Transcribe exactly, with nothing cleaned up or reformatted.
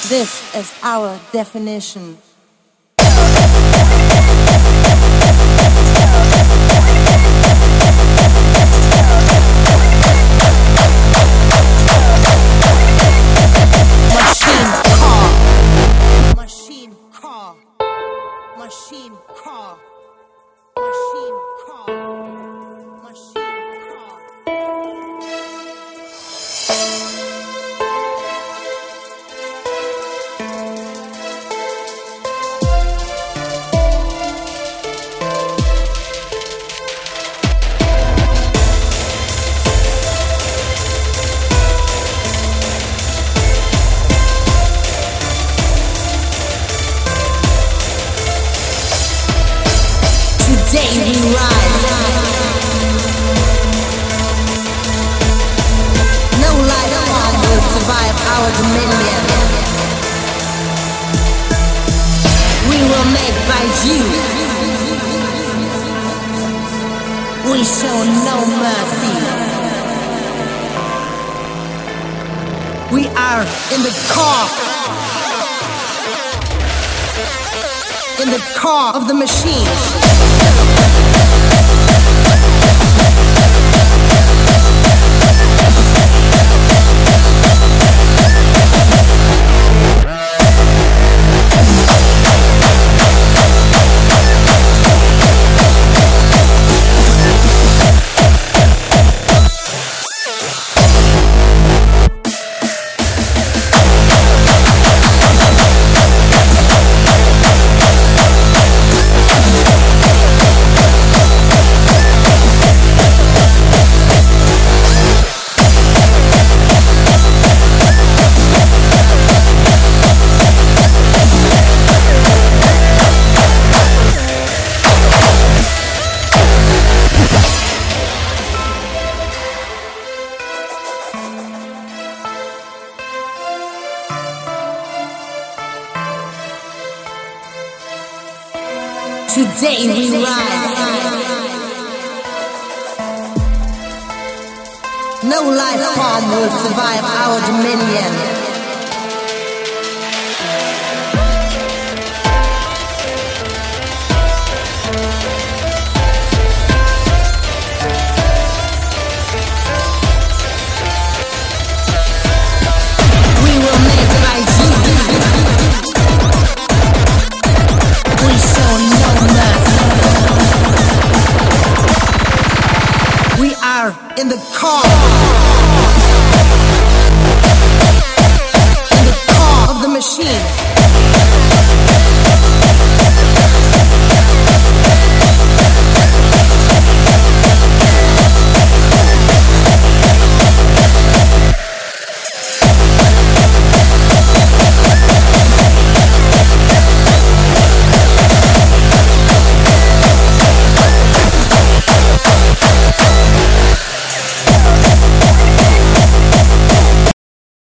This is our definition. Machine car. Machine car. Machine car. Machine car. Machine car. Today we rise. No life form will survive our dominion. We will make by you. We show no mercy. We are in the car. In the car of the machine. Today we rise. No life form will survive our dominion.